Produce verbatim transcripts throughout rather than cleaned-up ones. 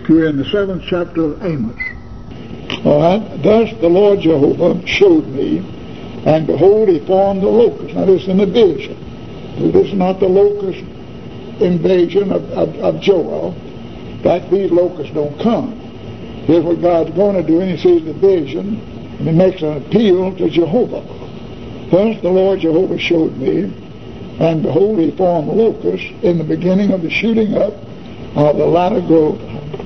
If you're in the seventh chapter of Amos. All right. Thus the Lord Jehovah showed me, and behold, he formed the locust. Now this is an vision. This is not the locust invasion of, of, of Joel. In fact, these locusts don't come. Here's what God's going to do, and he sees the vision, and he makes an appeal to Jehovah. Thus the Lord Jehovah showed me, and behold, he formed the locust in the beginning of the shooting up of the latter growth.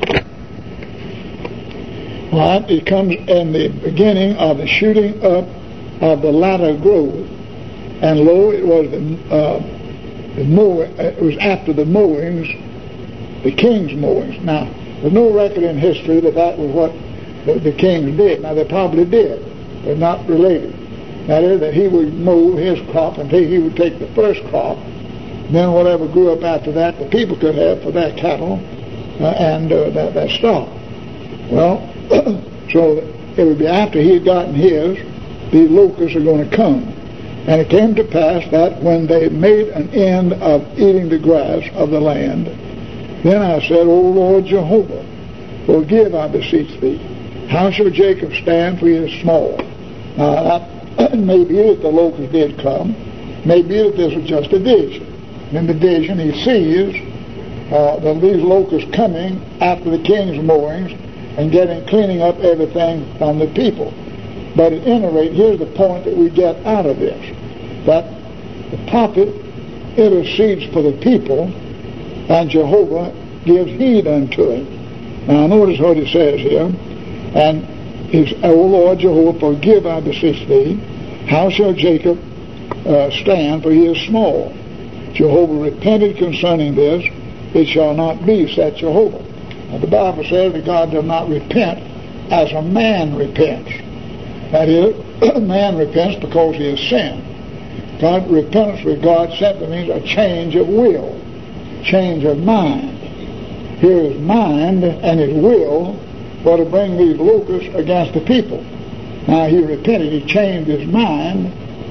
Right, it comes in the beginning of the shooting up of the latter growth, and lo, it was the, uh, the mow, it was after the mowings, the king's mowings. Now, there's no record in history that that was what the, the kings did. Now, they probably did, but not related. That is, that he would mow his crop until he would take the first crop. Then whatever grew up after that, the people could have for their cattle uh, and uh, their, their stock. Well, so it would be after he had gotten his, these locusts are going to come. And it came to pass that when they made an end of eating the grass of the land, then I said, O Lord Jehovah, forgive, I beseech thee. How shall Jacob stand, for he is small? Now, that may be that the locusts did come. Maybe that this was just a vision. In the vision, he sees uh, that these locusts coming after the king's mowings and getting, cleaning up everything from the people. But at any rate, here's the point that we get out of this, that the prophet intercedes for the people, and Jehovah gives heed unto him. Now notice what he says here, and is, O Lord Jehovah, forgive, I beseech thee. How shall Jacob uh, stand, for he is small? Jehovah repented concerning this. It shall not be, said Jehovah. Now, the Bible says that God does not repent as a man repents. That is, man repents because he has sinned. God repentance with God simply means a change of will, change of mind. Here his mind and his will were to bring these locusts against the people. Now he repented, he changed his mind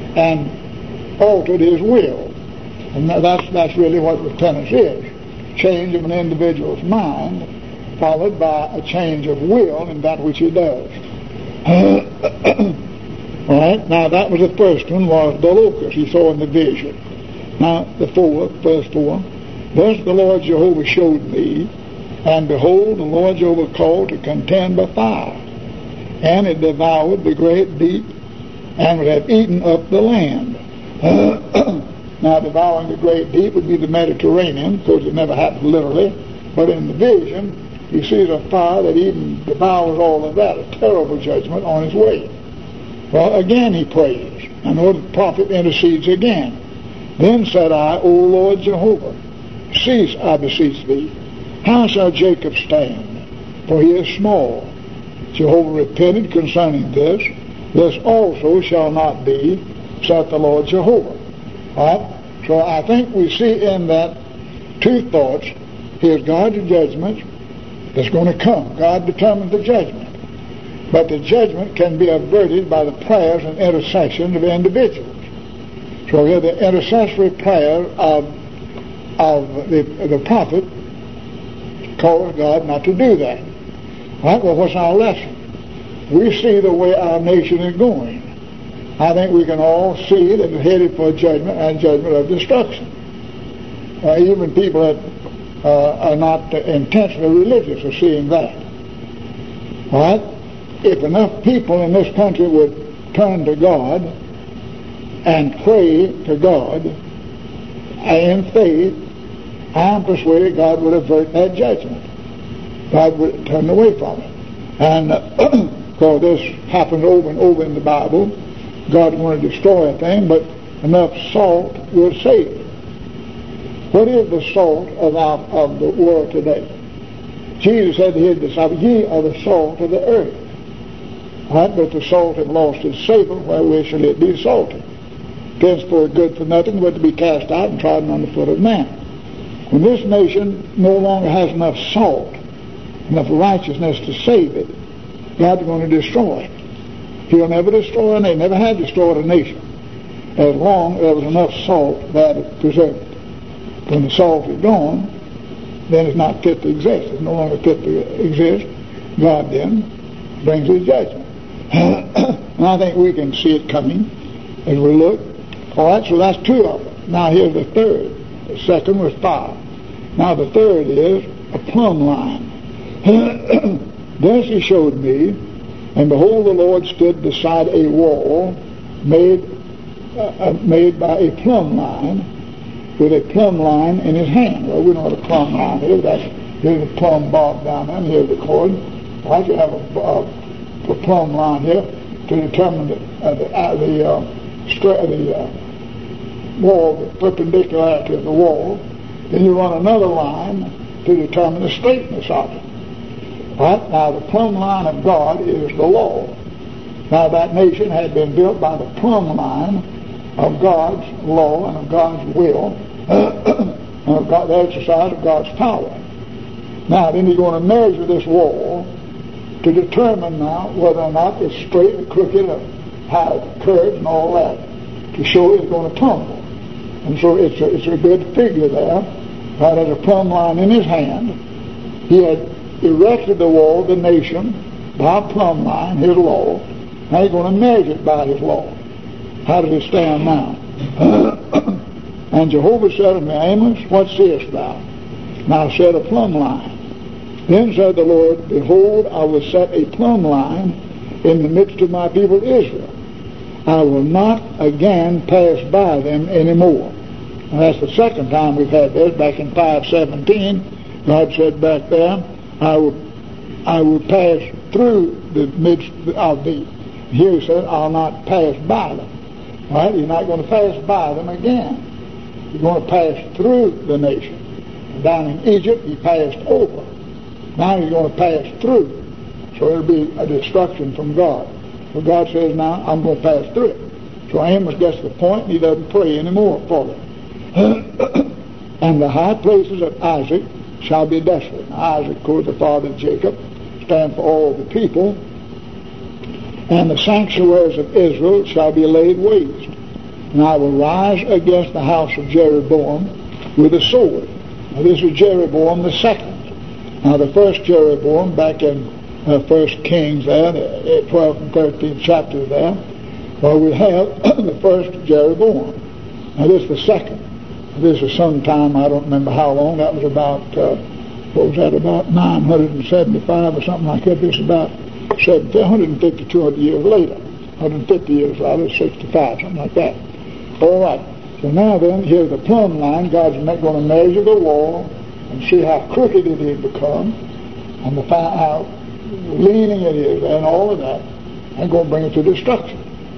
and altered his will. And that's, that's really what repentance is. Change of an individual's mind followed by a change of will in that which he does. All right, now that was the first one, was the locust he saw in the vision. Now the fourth, verse four, thus the Lord Jehovah showed me, and behold, the Lord Jehovah called to contend by fire, and it devoured the great deep, and would have eaten up the land. Now devouring the great deep would be the Mediterranean, because it never happened literally, but in the vision he sees a fire that even devours all of that, a terrible judgment on his way. Well, again he prays, and the prophet intercedes again. Then said I, O Lord Jehovah, cease, I beseech thee. How shall Jacob stand? For he is small. Jehovah repented concerning this. This also shall not be, saith the Lord Jehovah. All right? So I think we see in that two thoughts. Here's God's judgment that's going to come. God determines the judgment. But the judgment can be averted by the prayers and intercession of individuals. So here the intercessory prayer of, of the, the prophet calls God not to do that. All right, well, what's our lesson? We see the way our nation is going. I think we can all see that it's headed for judgment and judgment of destruction. Uh, even people that uh, are not uh, intentionally religious are seeing that. All right? If enough people in this country would turn to God and pray to God in faith, I'm persuaded God would avert that judgment. God would turn away from it. And because uh, this happens over and over in the Bible, God wanted to destroy a thing, but enough salt will save it. What is the salt of, our, of the world today? Jesus said to his disciples, ye are the salt of the earth. Right? But the salt had lost its savor, wherewith shall it be salted? Thenceforth good for nothing but to be cast out and trodden under foot of man. When this nation no longer has enough salt, enough righteousness to save it, God's going to destroy it. He'll never destroy a nation, never had destroyed a nation, as long as there was enough salt there to preserve it. When the salt is gone, then it's not fit to exist. It's no longer fit to exist. God then brings his judgment. And I think we can see it coming as we look. All right, so that's two of them. Now here's the third. The second was fire. Now the third is a plumb line. Thus he showed me, and behold, the Lord stood beside a wall made uh, made by a plumb line, with a plumb line in his hand. Well, we know what a plumb line is. That's, here's a plumb bob down there, and here's the cord. I can have a, a, a plumb line here to determine the uh, the, uh, the, uh, stra- the uh, wall, the perpendicularity of the wall. Then you run another line to determine the straightness of it. Right? Now the plumb line of God is the law. Now that nation had been built by the plumb line of God's law and of God's will and of God, the exercise of God's power. Now then he's going to measure this wall to determine now whether or not it's straight or crooked or how it curves and all that, to show it's going to tumble. And so it's a, it's a good figure there. Right, has a plumb line in his hand. He had erected the wall of the nation by a plumb line, his law. Now he's going to measure it by his law. How does it stand now? And Jehovah said unto me, Amos, what seest thou? And I said, a plumb line. Then said the Lord, behold, I will set a plumb line in the midst of my people Israel. I will not again pass by them anymore. And that's the second time we've had this. Back in five seventeen, God said back there, I will, I will pass through the midst of thee. Here he said, I'll not pass by them. Right? He's not going to pass by them again. He's going to pass through the nation. Down in Egypt, he passed over. Now he's going to pass through. So it'll be a destruction from God. So God says, now I'm going to pass through it. So Amos gets to the point, and he doesn't pray anymore for them. And the high places of Isaac shall be desolate. Now, Isaac, of course, the father of Jacob, stand for all the people. And the sanctuaries of Israel shall be laid waste. And I will rise against the house of Jeroboam with a sword. Now this is Jeroboam the second. Now the first Jeroboam, back in uh, First Kings there, the twelfth and thirteenth chapters there, well, we have the first Jeroboam. Now this is the second. This is sometime, I don't remember how long, that was about, uh, what was that, about nine hundred seventy-five or something like that. This is about one hundred fifty, two hundred years later. one hundred fifty years later, sixty-five, something like that. All right. So now then, here's the plumb line. God's going to measure the wall and see how crooked it has become and to find how leaning it is and all of that, and going to bring it to destruction.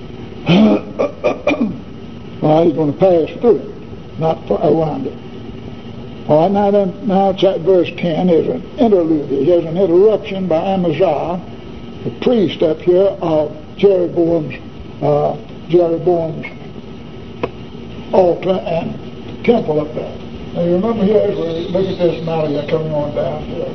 All right, he's going to pass through it, not around it. All right, now then, now verse ten is an interlude. Here's an interruption by Amaziah, the priest up here of Jeroboam's, uh, Jeroboam's altar and temple up there. Now you remember here, look at this now, you're coming on down here.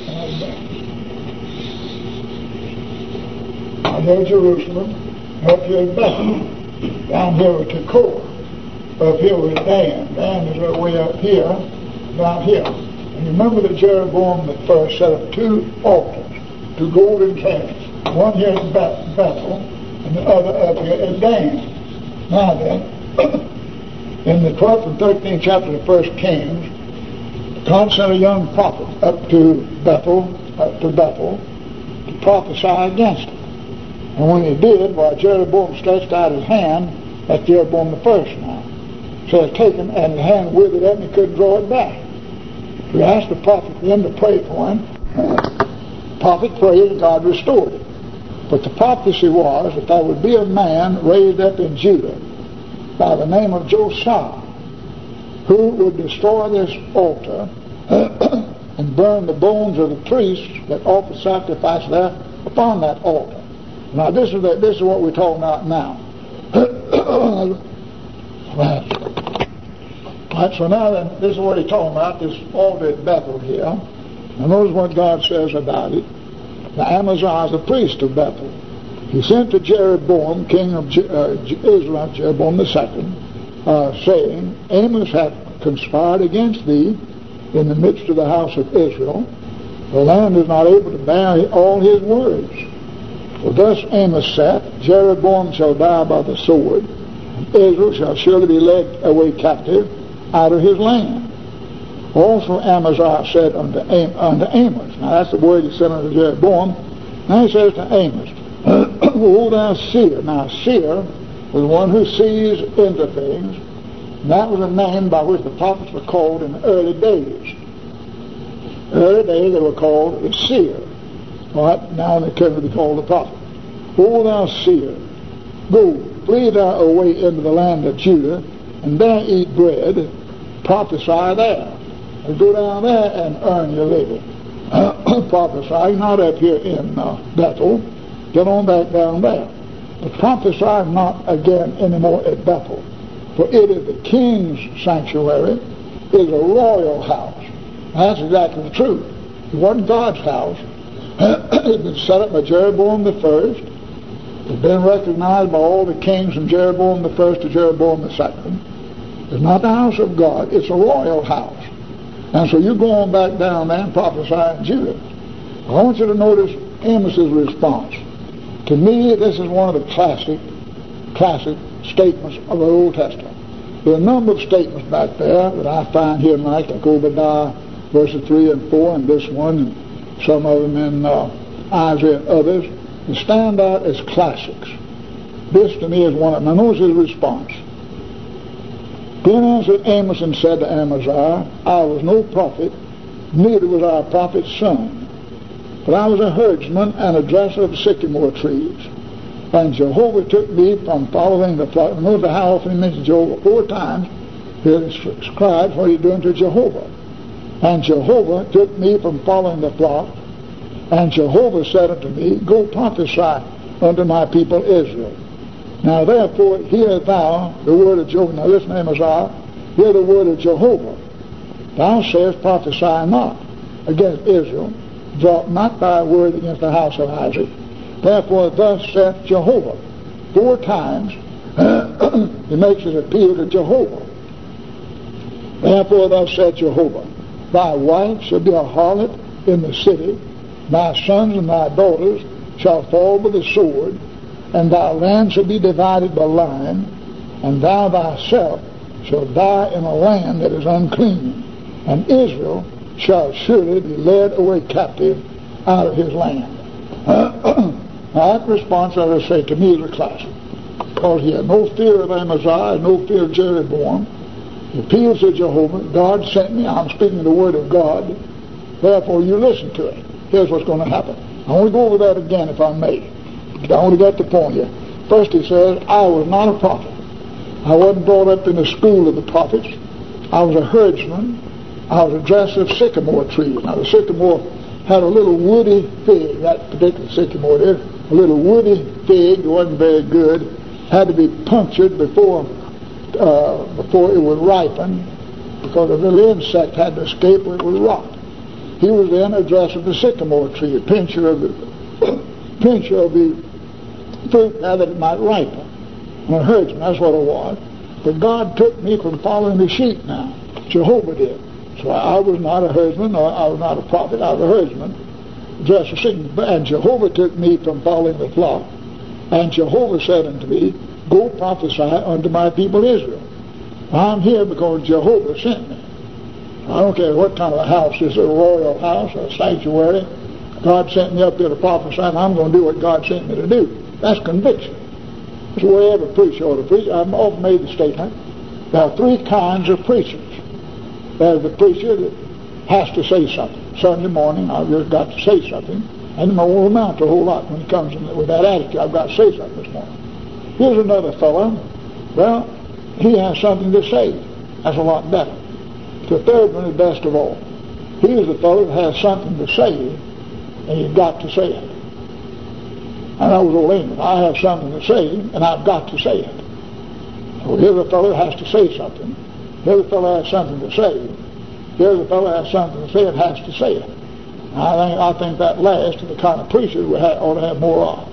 Now there's Jerusalem, up here in Bethlehem, down here with Tekoa, up here with Dan. Dan is way up here, down here. And you remember that Jeroboam at first set up two altars, two golden calves, one here in Bethel and the other up here in Dan. Now then, in the twelfth and thirteenth chapter of First Kings, God sent a young prophet up to Bethel, up to Bethel, to prophesy against it. And when he did, while Jeroboam stretched out his hand, that's Jeroboam the first now, so it's taken, and the hand withered up and he couldn't draw it back. We asked the prophet then to pray for him. The prophet prayed and God restored it. But the prophecy was that there would be a man raised up in Judah by the name of Josiah, who would destroy this altar and burn the bones of the priests that offered sacrifice there upon that altar. Now this is the, this is what we're talking about now. Right. Right, so now then, this is what he's talking about, this altar at Bethel here. And notice what God says about it. Now Amaziah is the priest of Bethel. He sent to Jeroboam, king of Je- uh, Israel, Jeroboam the second, uh, saying, Amos hath conspired against thee, in the midst of the house of Israel. The land is not able to bear all his words. For thus Amos saith, Jeroboam shall die by the sword, and Israel shall surely be led away captive out of his land. Also Amaziah said unto, Am- unto Amos, now that's the word he said unto Jeroboam. Now he says to Amos, O thou seer. Now seer was one who sees into things. And that was a name by which the prophets were called in the early days. Early days they were called the seer. Right? Now they come to be called the prophet. O thou seer, go, flee thou away into the land of Judah, and there eat bread, prophesy there. And go down there and earn your living. Prophesy, not up here in uh, Bethel. Get on back down there. But prophesy not again anymore at Bethel. For it is the king's sanctuary, it is a royal house. That's exactly the truth. It wasn't God's house. It had been set up by Jeroboam the first. It had been recognized by all the kings from Jeroboam the first to Jeroboam the second. It's not the house of God. It's a royal house. And so you go on back down there and prophesy in Judah. I want you to notice Amos's response. To me, this is one of the classic, classic statements of the Old Testament. There are a number of statements back there that I find here tonight, like Obadiah verses three and four, and this one, and some of them in uh, Isaiah and others, that stand out as classics. This to me is one of them. Now notice his response. Then answered Amos and said to Amaziah, I was no prophet, neither was I a prophet's son, but I was a herdsman and a dresser of sycamore trees. And Jehovah took me from following the flock. Notice how often he mentions Jehovah. Four times he describes what he's doing to Jehovah. And Jehovah took me from following the flock. And Jehovah said unto me, Go prophesy unto my people Israel. Now therefore hear thou the word of Jehovah. Now listen, Amaziah, hear the word of Jehovah. Thou sayest, prophesy not against Israel. Drop not thy word against the house of Isaac. Therefore thus saith Jehovah. Four times he makes his appeal to Jehovah. Therefore thus saith Jehovah, Thy wife shall be a harlot in the city, thy sons and thy daughters shall fall by the sword, and thy land shall be divided by lion, and thou thyself shalt die in a land that is unclean, and Israel shall surely be led away captive out of his land. Now that response, as I say, to me is a classic, because he had no fear of Amaziah, no fear of Jeroboam. He appeals to Jehovah. God sent me. I'm speaking the word of God. Therefore, you listen to it. Here's what's going to happen. I want to go over that again, if I may. I want to get the point here. First, he says, I was not a prophet. I wasn't brought up in the school of the prophets. I was a herdsman. I was a dresser of sycamore trees. Now, the sycamore had a little woody fig. That particular sycamore did. A little woody fig. It wasn't very good. Had to be punctured before uh, before it would ripen, because a little insect had to escape or it would rot. He was then a dresser of the sycamore tree, a pincher of the pincher of the fruit now that it might ripen. I'm a herdsman, that's what I was. But God took me from following the sheep now. Jehovah did. So I was not a herdsman, or I was not a prophet, I was a herdsman. Dresser of sycamore. And Jehovah took me from following the flock. And Jehovah said unto me, Go prophesy unto my people Israel. I'm here because Jehovah sent me. I don't care what kind of a house this is, a royal house, a sanctuary. God sent me up here to prophesy, and I'm going to do what God sent me to do. That's conviction. That's the way every preacher ought to preach. I've often made the statement, there are three kinds of preachers. There's the preacher that has to say something. Sunday morning, I've just got to say something, and it won't amount to a whole lot when he comes in with that attitude. I've got to say something this morning. Here's another fellow. Well, he has something to say. That's a lot better. The third one is best of all. Here's the fellow that has something to say, and he's got to say it. And that was old Amos. I have something to say, and I've got to say it. So here's a fellow that has to say something. Here's a fellow that has something to say. Here's a fellow that has something to say and has to say it. I think I think that last is the kind of preacher we have, ought to have more of.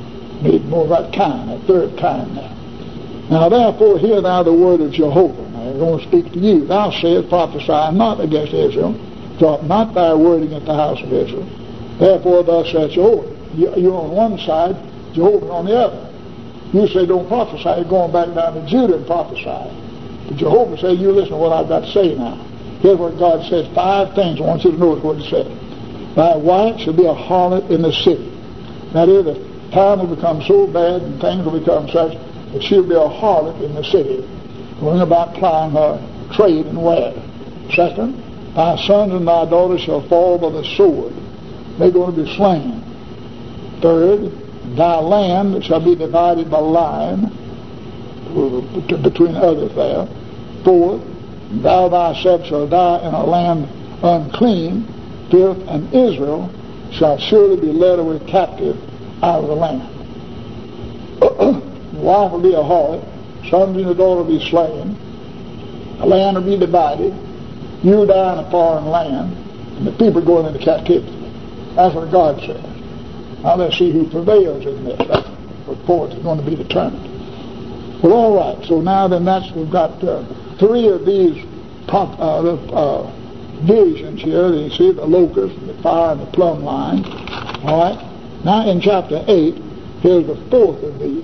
Need more of that kind, that third kind now. Now therefore hear thou the word of Jehovah. Now going to speak to you. Thou sayest, prophesy not against Israel, drop not thy word against the house of Israel. Therefore thus saith Jehovah. You're on one side, Jehovah on the other. You say don't prophesy, you're going back down to Judah and prophesy. But Jehovah said, you listen to what I've got to say now. Here's what God says, five things. I want you to notice what He said. Thy wife shall be a harlot in the city. That is, the time will become so bad and things will become such that she'll be a harlot in the city, going about plying her trade and wear. Second, thy sons and thy daughters shall fall by the sword. They're going to be slain. Third, thy land shall be divided by line between others there. Fourth, thou thyself shalt die in a land unclean. Fifth, and Israel shall surely be led away captive out of the land. The wife will be a harlot, sons and the daughter will be slain, the land will be divided, you die in a foreign land, and the people going into captivity. That's what God says. Now let's see who prevails in this. That's what fourth is going to be determined. Well, all right. So now then, that's we've got uh, three of these pop, uh, uh, visions here. You see the locust, the fire, and the plumb line. All right. Now in chapter eight, here's the fourth of these.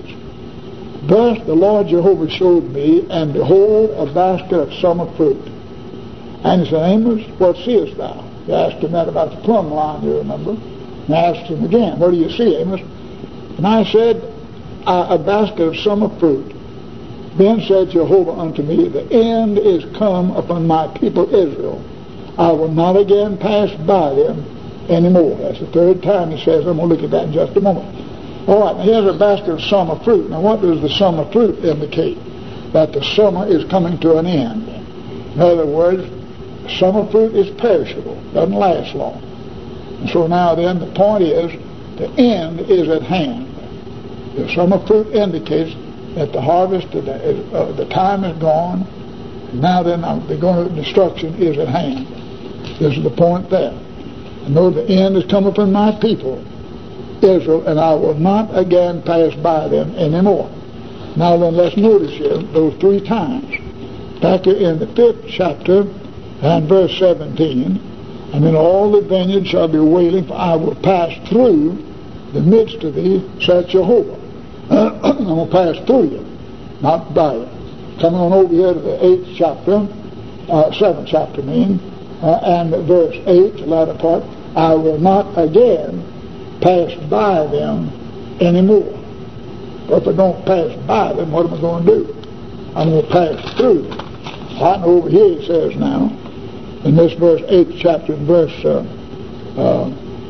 Thus the Lord Jehovah showed me, and behold, a basket of summer fruit. And he said, Amos, what seest thou? He asked him that about the plumb line, you remember. And I asked him again, what do you see, Amos? And I said, a, a basket of summer fruit. Then said Jehovah unto me, the end is come upon my people Israel. I will not again pass by them anymore. That's the third time he says. I'm going to look at that in just a moment. All right, now here's a basket of summer fruit. Now what does the summer fruit indicate? That the summer is coming to an end. In other words, summer fruit is perishable, doesn't last long. And so now then, the point is, the end is at hand. The summer fruit indicates that the harvest, of the, uh, the time is gone. And now then, uh, the going destruction is at hand. This is the point there. I know the end has come upon my people, Israel, and I will not again pass by them anymore. Now then, let's notice here those three times. Back here in the fifth chapter and verse seventeen, and in all the vineyards shall be wailing, for I will pass through the midst of thee, saith Jehovah. I'm going to pass through you, not by you. Coming on over here to the eighth chapter, uh, seventh chapter, I mean, uh, and verse eight, the latter part, I will not again pass by them anymore. But if I don't pass by them, what am I going to do? I'm going to pass through them. Right over here it says now, in this verse eighth chapter, in verse uh, uh,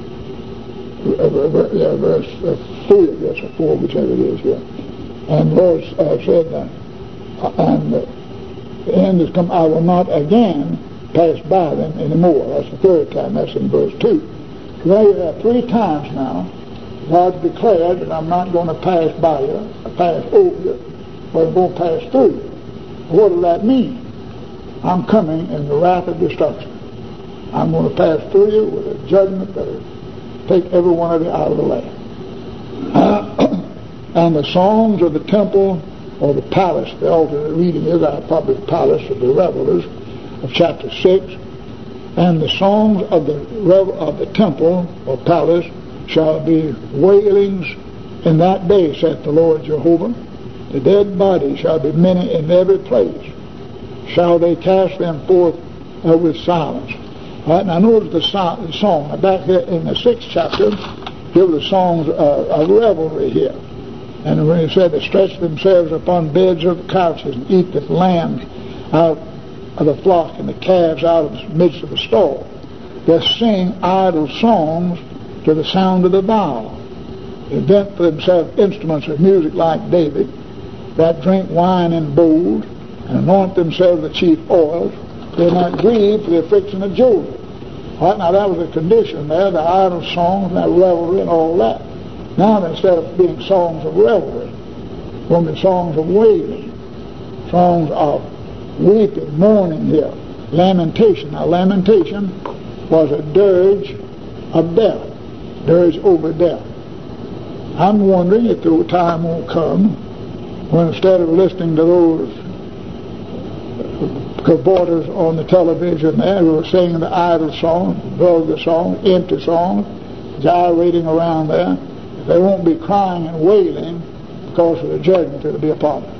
yeah, verse uh, three, I guess, or four, whichever it is here. And the Lord uh, said that, uh, and uh, the end has come, I will not again pass by them anymore. That's the third time. That's in verse two. So now you have three times now, God declared that I'm not going to pass by you, or pass over you, but I'm going to pass through you. What does that mean? I'm coming in the wrath of destruction. I'm going to pass through you with a judgment that will take every one of you out of the land. Uh, and the songs of the temple or the palace, the alternate reading is our public palace of the revelers of chapter six, and the songs of the revel of the temple or palace shall be wailings in that day, saith the Lord Jehovah. The dead bodies shall be many in every place. Shall they cast them forth uh, with silence? All right, now notice the, so- the song. Now back here in the sixth chapter, here were the songs uh, of revelry here. And when he said they stretch themselves upon beds of couches and eat the lambs out of the flock and the calves out of the midst of the stall. They sing idle songs to the sound of the viol. They invent for themselves instruments of music like David, that drink wine in bowls and anoint themselves with chief oils. They might grieve for the affliction of Job. All right, now that was a condition there, the idle songs and that revelry and all that. Now instead of being songs of revelry, it's going to be songs of wailing, songs of weeping, mourning here, lamentation. Now lamentation was a dirge of death, dirge over death. I'm wondering if the time will come when instead of listening to those caboodles on the television there who are singing the idle songs, vulgar songs, empty songs, gyrating around there. They won't be crying and wailing because of the judgment that will be upon them.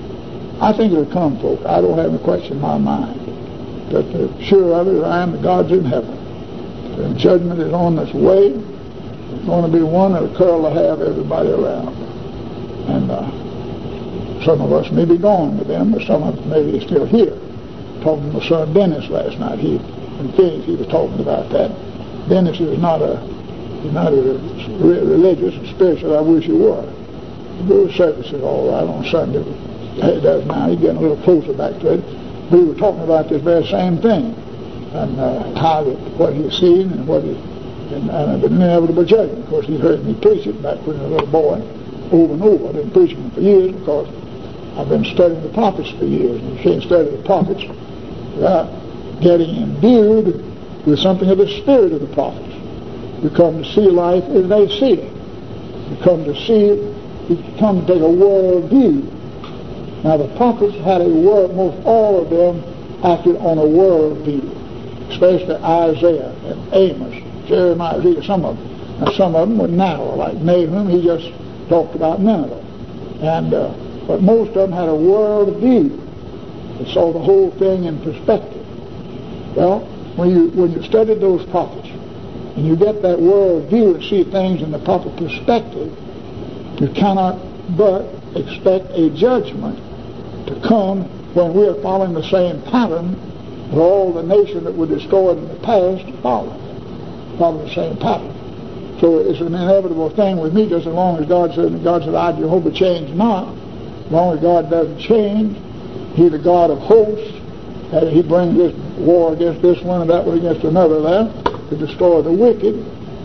I think it'll come, folks. I don't have any question in my mind. But uh, sure of it, I am that God's in heaven. The judgment is on this way. It's going to be one that'll curl to have everybody around. And uh, some of us may be gone with them, but some of us may be still here. Talking to my son Dennis last night. He, in Phoenix, he was talking about that. Dennis is not a, he's not a re- religious or spiritual. I wish he were. He goes to services all right on Sunday. He does now. He's getting a little closer back to it. But we were talking about this very same thing, and uh, how that what he's seen and what he and, and the inevitable judgment. Of course, he heard me preach it back when he was a little boy, over and over. I've been preaching it for years because I've been studying the prophets for years. And you can't study the prophets without getting imbued with something of the spirit of the prophets. You come to see life as they see it. You come to see it. You come to take a world view. Now the prophets had a world, most all of them acted on a world view, especially Isaiah and Amos, Jeremiah, some of them. Now some of them were narrow, like Nahum, he just talked about Nineveh. And, uh, but most of them had a world view. They saw the whole thing in perspective. Well, when you, when you study those prophets, and you get that world view and see things in the proper perspective, you cannot but expect a judgment to come when we are following the same pattern that all the nations that were destroyed in the past follow. Follow the same pattern. So it's an inevitable thing with me, just as long as God says, and God said, I, Jehovah, change not. As long as God doesn't change, He's the God of hosts, and He brings this war against this one and that one against another there to destroy the wicked.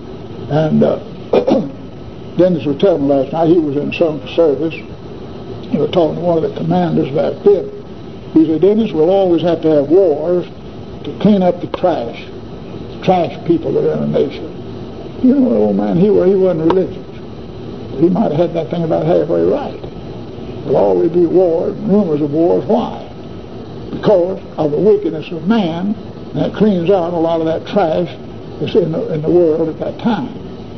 And uh, Dennis was telling me last night, he was in some service. He was talking to one of the commanders back then. He said, Dennis, we'll always have to have wars to clean up the trash, the trash people that are in a nation. You know, old man, he, he wasn't religious. He might have had that thing about halfway right. There'll always be wars, rumors of wars. Why? Because of the wickedness of man, and that cleans out a lot of that trash that's in the, in the world at that time.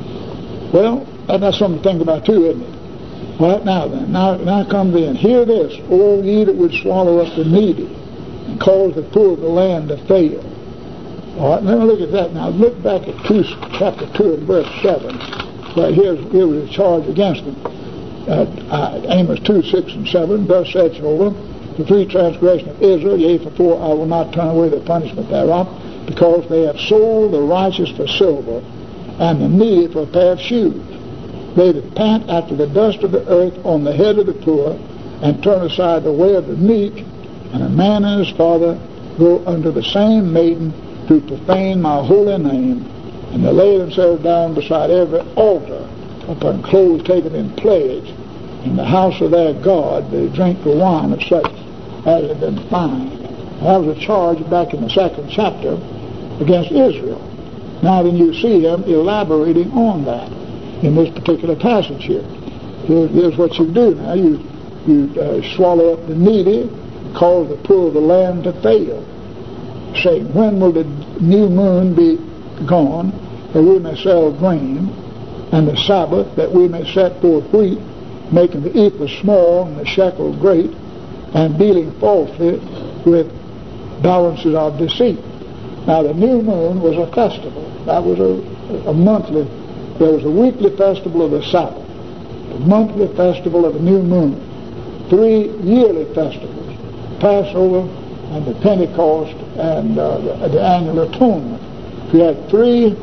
Well, that's something to think about too, isn't it? Right now then, now, now come then. Hear this, O ye that would swallow up the needy and cause the poor of the land to fail. All right, let me look at that now. Look back at two, chapter two and verse seven. Right here, here was a charge against them. Uh, uh, Amos two, six and seven. Thus said Jehovah, the three transgression of Israel, yea, for four I will not turn away the punishment thereof, because they have sold the righteous for silver, and the needy for a pair of shoes. They that pant after the dust of the earth on the head of the poor, and turn aside the way of the meek, and a man and his father go unto the same maiden to profane my holy name, and they lay themselves down beside every altar upon clothes taken in pledge. In the house of their God they drink the wine of such as had been fined. That was a charge back in the second chapter against Israel. Now then you see him elaborating on that in this particular passage here. Here, here's what you do now. You, you uh, swallow up the needy, cause the poor of the land to fail. Saying, when will the new moon be gone, that we may sell grain, and the Sabbath, that we may set forth wheat, making the ephah small and the shekel great, and dealing falsely with balances of deceit. Now the new moon was a festival. That was a, a monthly. There was a weekly festival of the Sabbath, a monthly festival of the new moon, three yearly festivals, Passover and the Pentecost and uh, the, the annual atonement. We had three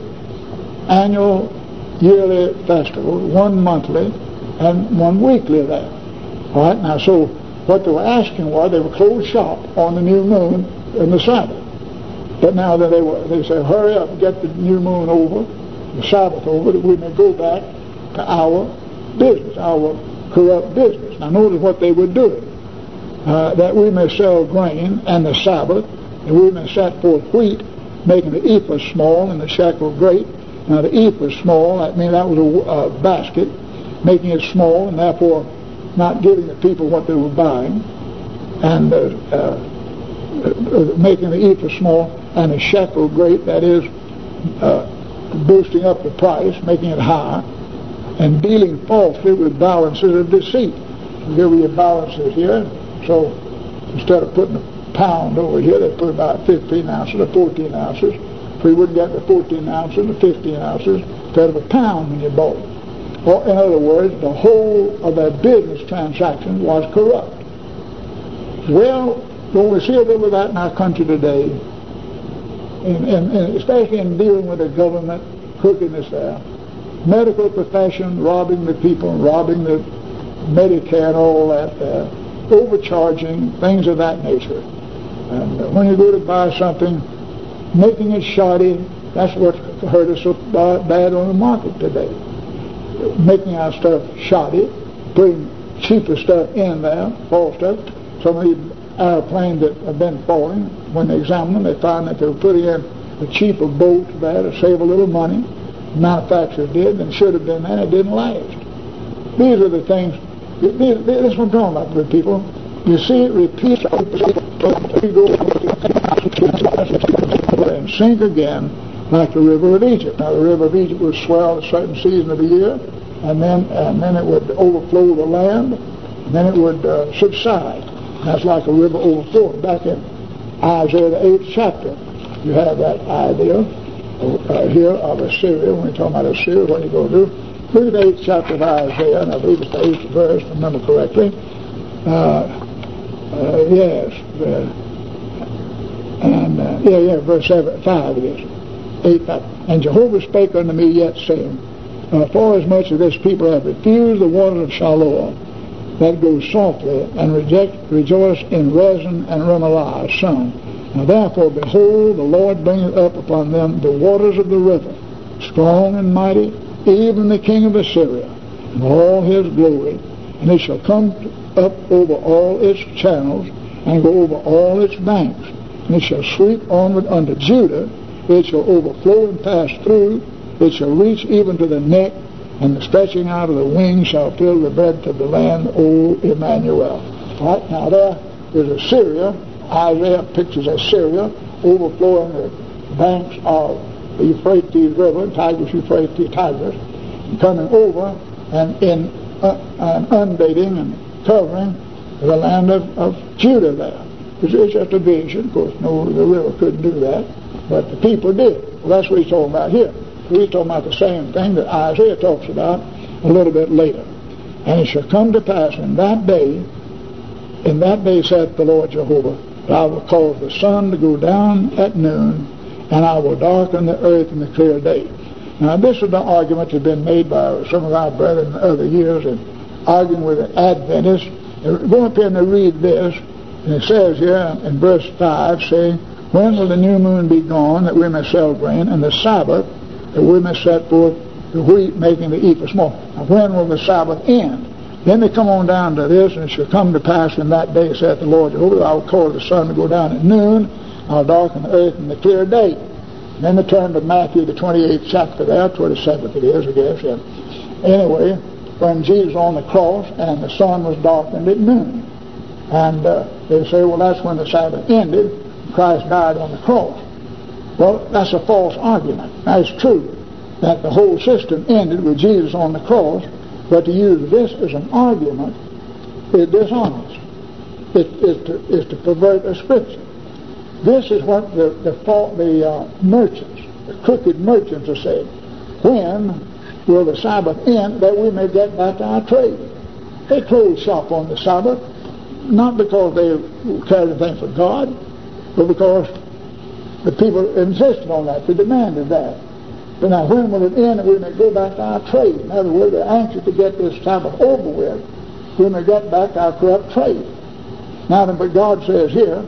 annual yearly festivals, one monthly and one weekly there. All right, now so what they were asking was, they were closed shop on the new moon and the Sabbath. But now that they were, they said, hurry up and get the new moon over, the Sabbath over, that we may go back to our business, our corrupt business. Now notice what they were doing. Uh, that we may sell grain and the Sabbath, and we may set forth wheat, making the ephah small and the shekel great. Now the ephah small, that means that was a uh, basket, making it small and therefore not giving the people what they were buying. And uh, uh, uh, making the ephah small and the shekel great, that is, uh, boosting up the price, making it high, and dealing falsely with balances of deceit. So here we have balances here. So instead of putting a pound over here, they put about fifteen ounces or fourteen ounces. So you wouldn't get the fourteen ounces and the fifteen ounces instead of a pound when you bought it. Or in other words, the whole of their business transaction was corrupt. Well, don't we see a little of that in our country today? And, and, and especially in dealing with the government crookedness there. Medical profession robbing the people, robbing the Medicare and all that there. Overcharging, things of that nature. And when you go to buy something, making it shoddy, that's what hurt us so bad on the market today. Making our stuff shoddy, putting cheaper stuff in there, false stuff. Some of these airplanes that have been falling, when they examine them, they find that they were putting in the cheaper bolts there to save a little money. The manufacturers did, and should have been there, and it didn't last. These are the things, this is what I'm talking about with people. You see it repeat and sink again like the river of Egypt. Now the river of Egypt would swell at a certain season of the year, and then and then it would overflow the land, and then it would uh, subside. That's like a river overflowing. Back in Isaiah the eighth chapter, you have that idea uh, here of Assyria. When we talk about Assyria, what are you going to do? Look at the eighth chapter of Isaiah, and I believe it's the eighth verse, if I remember correctly. Uh, uh, yes, uh, and uh, yeah, yeah, verse seven, five it is. Eight, five. And Jehovah spake unto me yet, saying, uh, For as much as this people have refused the water of Shiloah, that goes softly, and reject, rejoice in Rezin and Remaliah's son. Now therefore, behold, the Lord bringeth up upon them the waters of the river, strong and mighty, even the king of Assyria, and all his glory, and it shall come up over all its channels, and go over all its banks, and it shall sweep onward unto Judah, it shall overflow and pass through, it shall reach even to the neck, and the stretching out of the wings shall fill the breadth of the land, O Emmanuel. All right, now there is Assyria. Isaiah pictures Assyria overflowing the banks of the Euphrates River, Tigris, Euphrates, Tigris, and coming over and in uh, and inundating and covering the land of, of Judah there. It's just a vision. Of course, no, the river couldn't do that, but the people did. Well, that's what he's talking about here. He's talking about the same thing that Isaiah talks about a little bit later. And it shall come to pass in that day, in that day saith the Lord Jehovah, that I will cause the sun to go down at noon, and I will darken the earth in the clear day. Now this is the argument that's been made by some of our brethren in other years, and arguing with the Adventists. Go up here and read this, and it says here in verse five, saying, When will the new moon be gone, that we may sell grain, and the Sabbath, that we may set forth the wheat, making the ephah small? Now when will the Sabbath end? Then they come on down to this, and it shall come to pass in that day, saith the Lord Jehovah, I will cause the sun to go down at noon, I'll darken the earth in the clear day. And then they turn to Matthew, the twenty-eighth chapter there, twenty-seventh it is, I guess. Yeah. Anyway, when Jesus was on the cross, and the sun was darkened at noon. And uh, they say, well, that's when the Sabbath ended, Christ died on the cross. Well, that's a false argument. Now, it's true that the whole system ended with Jesus on the cross, but to use this as an argument is dishonest. It is to, is to pervert a scripture. This is what the the, the uh, merchants, the crooked merchants are saying. When will the Sabbath end, that we may get back to our trade? They closed shop on the Sabbath, not because they cared anything for God, but because the people insisted on that, they demanded that. But now when will it end that we may go back to our trade? In other words, they're anxious to get this Sabbath over with, we may get back to our corrupt trade. Now then, but God says here,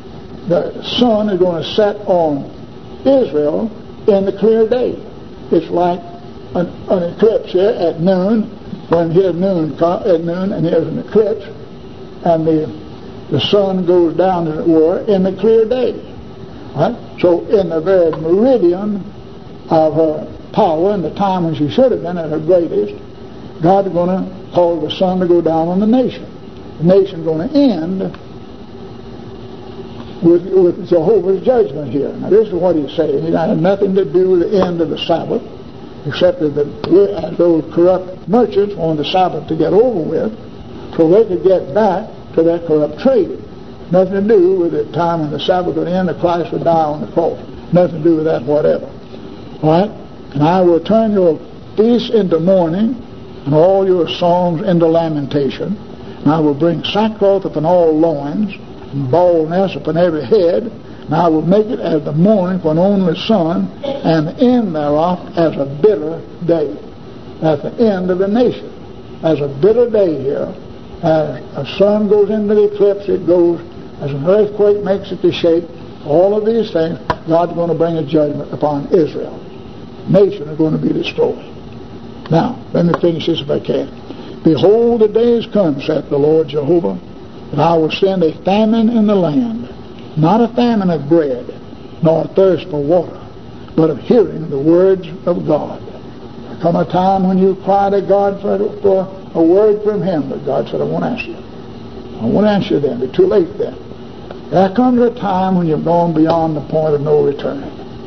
the sun is going to set on Israel in the clear day. It's like an, an eclipse here at noon, when here's noon at noon, and here's an eclipse, and the the sun goes down, as it were, in the clear day. Right? So in the very meridian of her power, and the time when she should have been at her greatest, God is going to cause the sun to go down on the nation. The nation is going to end with, with Jehovah's judgment here. Now this is what he's saying. It had nothing to do with the end of the Sabbath, except that the, those corrupt merchants wanted the Sabbath to get over with so they could get back to their corrupt trade. Nothing to do with the time when the Sabbath would end, the Christ would die on the cross. Nothing to do with that whatever. All right? And I will turn your feasts into mourning, and all your songs into lamentation. And I will bring sackcloth upon all loins, and baldness upon every head. And I will make it as the mourning for an only son, and the end thereof as a bitter day. That's the end of the nation. As a bitter day here. As a sun goes into the eclipse, it goes. As an earthquake makes it to shake. All of these things, God's going to bring a judgment upon Israel. Nation is going to be destroyed. Now, let me finish this if I can. Behold, the days come, saith the Lord Jehovah, that I will send a famine in the land, not a famine of bread, nor a thirst for water, but of hearing the words of God. There come a time when you cry to God for, for a word from Him, but God said, I won't answer you. I won't answer you then. It's too late then. There comes a time when you've gone beyond the point of no return.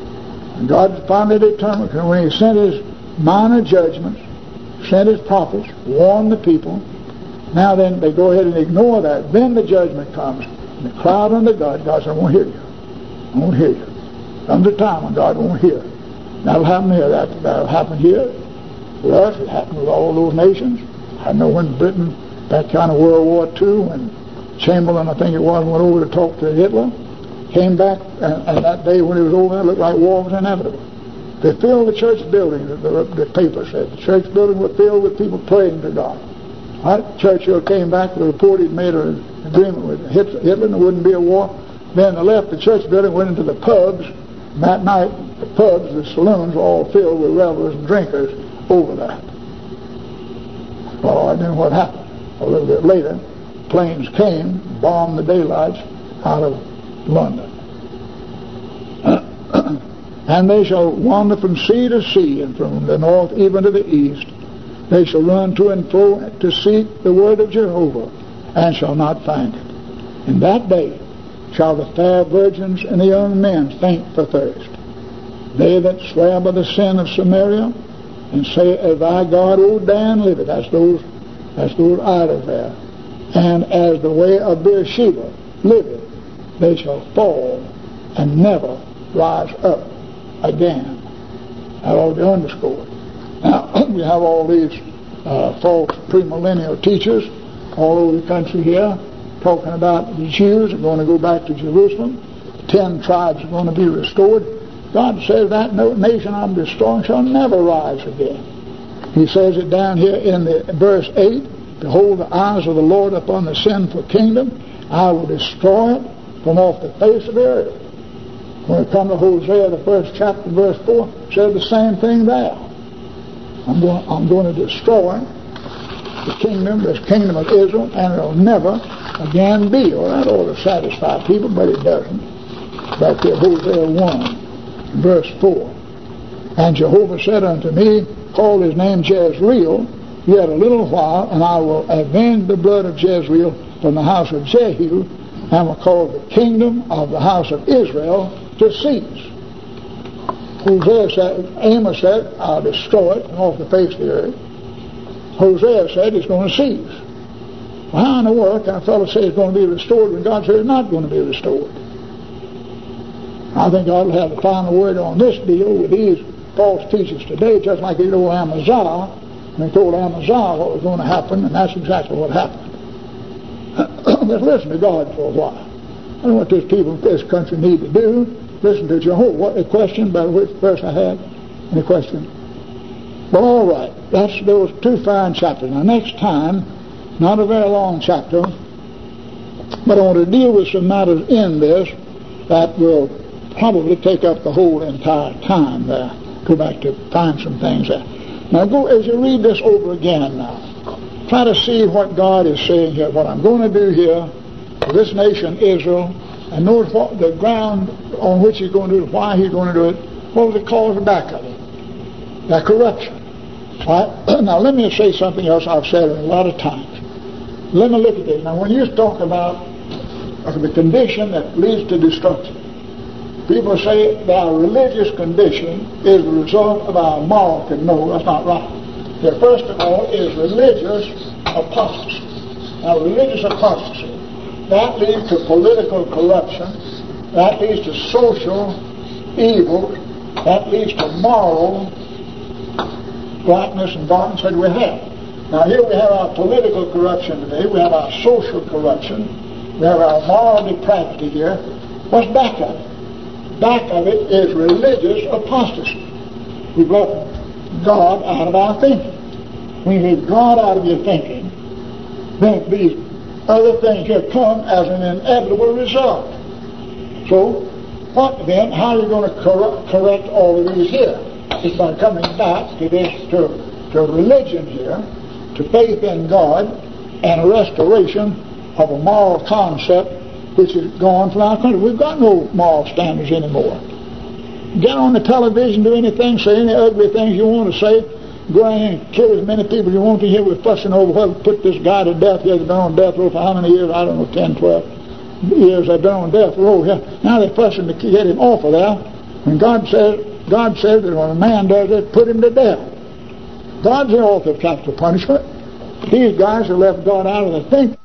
And God finally determined, when He sent His minor judgments, sent His prophets, warned the people. Now then, they go ahead and ignore that. Then the judgment comes. And they cry out unto God. God said, I won't hear you. I won't hear you. Comes a time when God won't hear. That'll happen here. That, that'll happen here. With us, it happened with all those nations. I know when Britain, that kind of World War Two, when Chamberlain, I think it was, went over to talk to Hitler, came back, and, and that day when it was over, it looked like war was inevitable. They filled the church building, the, the, the paper said. The church building was filled with people praying to God. Right? Churchill came back with a report he'd made an agreement with Hitler, and there wouldn't be a war. Then they left the church building, went into the pubs, and that night the pubs, the saloons were all filled with revelers and drinkers over that. Well, I knew what happened. A little bit later, planes came, bombed the daylights out of London. And they shall wander from sea to sea, and from the north even to the east. They shall run to and fro to seek the word of Jehovah, and shall not find it. In that day shall the fair virgins and the young men faint for thirst. They that swear by the sin of Samaria, and say, as thy God, O Dan, liveth. That's those, that's those idols there. And as the way of Beersheba liveth, they shall fall and never rise up again. That ought to be underscored. Now, we have all these uh, false premillennial teachers all over the country here talking about the Jews are going to go back to Jerusalem. Ten tribes are going to be restored. God says that no nation I'm destroying shall never rise again. He says it down here in the verse eight. Behold, the eyes of the Lord upon the sinful kingdom. I will destroy it from off the face of the earth. When we come to Hosea, the first chapter, verse four, says the same thing there. I'm going, I'm going to destroy the kingdom, this kingdom of Israel, and it'll never again be. Well, that ought to satisfy people, but it doesn't. Back to Hosea one, verse four. And Jehovah said unto me, call his name Jezreel, yet a little while, and I will avenge the blood of Jezreel from the house of Jehu, and will cause the kingdom of the house of Israel to cease. Hosea said, Amos said, I'll destroy it from off the face of the earth. Hosea said it's going to cease. Well, how in the world can a fellow say it's going to be restored when God said it's not going to be restored? I think God will have the final word on this deal with these false teachers today, just like he told Amaziah, and he told Amaziah what was going to happen, and that's exactly what happened. Let's listen to God for a while. I know what these people in this country need to do. Listen to Jehovah. What a question about which verse I had? Any question? Well, all right. That's those two fine chapters. Now, next time, not a very long chapter, but I want to deal with some matters in this that will probably take up the whole entire time there. Go back to find some things there. Now, go as you read this over again now. Try to see what God is saying here, what I'm going to do here for this nation, Israel, and notice what the ground on which he's going to do it, why he's going to do it, what was the cause back of it? That corruption. All right? Now, let me say something else I've said a lot of times. Let me look at this. Now, when you talk about of the condition that leads to destruction. People say that our religious condition is the result of our moral condition. No, that's not right. The first of all is religious apostasy. Now, religious apostasy, that leads to political corruption, that leads to social evil, that leads to moral blackness and darkness that we have. Now, here we have our political corruption today, we have our social corruption, we have our moral depravity here. What's back of it? Back of it is religious apostasy. We've left God out of our thinking. When you leave God out of your thinking, then these other things here come as an inevitable result. So, what then, how are you going to correct, correct all of these here? It's by coming back to this, to, to religion here, to faith in God, and a restoration of a moral concept which is gone from our country. We've got no moral standards anymore. Get on the television, do anything, say any ugly things you want to say, go in and kill as many people you want to. Here we're fussing over whether to put this guy to death. He has been on death row for how many years? I don't know, ten, twelve years they've been on death row. Now they're fussing to get him off of there. And God says, God says that when a man does it, put him to death. God's the author of capital punishment. These guys have left God out of the thinking.